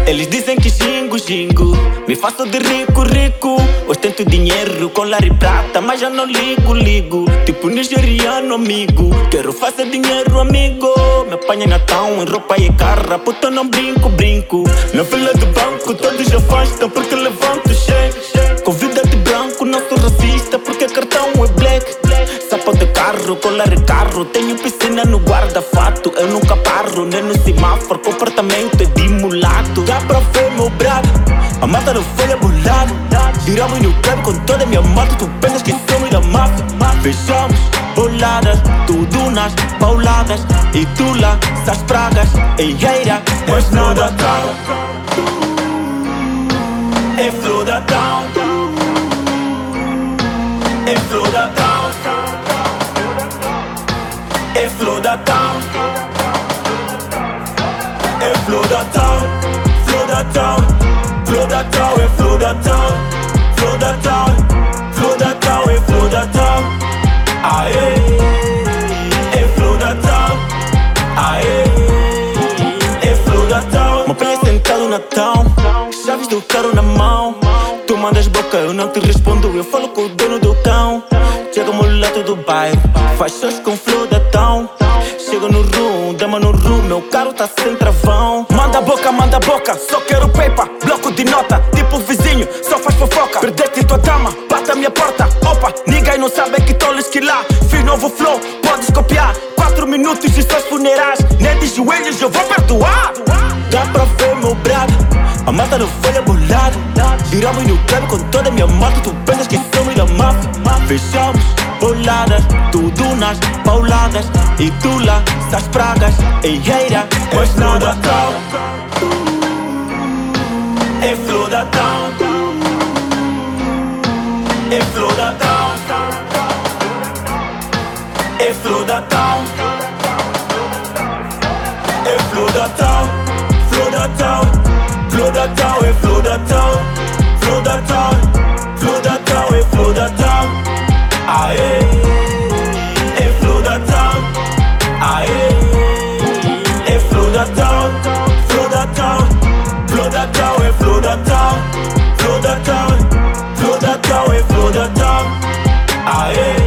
Eles dizem que xingo, me faço de rico. Ostento dinheiro com lar e prata, mas já não ligo. Tipo nigeriano, amigo. Quero fazer dinheiro, amigo. Me apanha na town, em roupa e cara. Puta, não brinco. Na fila do banco, todos afastam porque levanto cheque. Com vida de branco, não sou racista porque cartão é black. Sapato de carro, colar e carro. Tenho piscina no guarda-fato. Eu nunca paro, nem no semáforo. Comportamento é de mulato. Dá pra ver meu brado, a mata não foi bolado. Viramos no club com toda a minha moto. Tu pensas que somos da máfia? Fechamos boladas, tudo nas pauladas. E tu lá, essas pragas, eieira, mas não dá tal. É flow da town. É flow da town. É flow da town. É flow da town. Flow da town. Flow da town. É flow da town. Flow da town. Flow da town. É flow da town. Aê. É flow da town. Aê. É flow da town. Meu pai é sentado na town, chaves do carro na mão. Tu mandas boca, eu não te respondo. Eu falo com o dono do cão. Chega o mulato do bairro, faz shows com flow da town. Chego no room, dama no room, meu carro tá sem travão. Manda boca, só quero paper. Bloco de nota, tipo vizinho, só faz fofoca. Perdeste tua dama, bate a minha porta. Opa, ninguém não sabe que tô lá. Fiz novo flow, podes copiar. 4 minutos e seus funerais. Nem de joelhos eu vou perdoar. Dá pra ver meu brado, a mata não foi bolada. Viramos no club com toda a minha moto. Tu pensas que somos da máfia? Fechamos boladas, tudo nas pauladas. E tu lá, essas pragas, eieira, mas não dá tal. É flow da town. É flow da town. É flow da town. É flow da town. Flow da town. Flow da town. É flow da town. Flow da town. Flow da town. É flow da town. Aê. É flow da town. Aê. É flow da town. Flow da town. Flow da town. É flow da town. Flow da town. Flow da town. É flow da town. Aê.